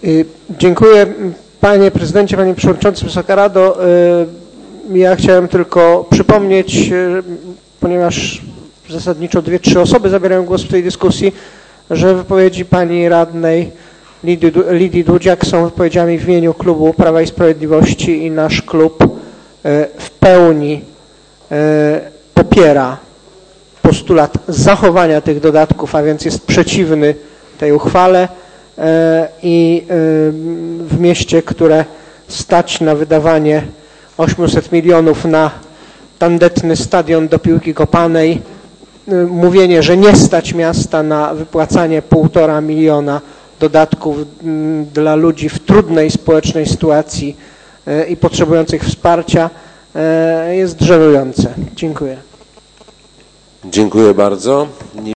Dziękuję Panie Prezydencie, Panie Przewodniczący, Wysoka Rado. Ja chciałem tylko przypomnieć, ponieważ zasadniczo 2-3 osoby zabierają głos w tej dyskusji, że wypowiedzi Pani Radnej Lidii Dudziak są wypowiedziami w imieniu Klubu Prawa i Sprawiedliwości i nasz klub w pełni popiera postulat zachowania tych dodatków, a więc jest przeciwny tej uchwale i w mieście, które stać na wydawanie 800 milionów na tandetny stadion do piłki kopanej, mówienie, że nie stać miasta na wypłacanie 1,5 miliona dodatków dla ludzi w trudnej społecznej sytuacji i potrzebujących wsparcia jest żenujące. Dziękuję. Dziękuję bardzo.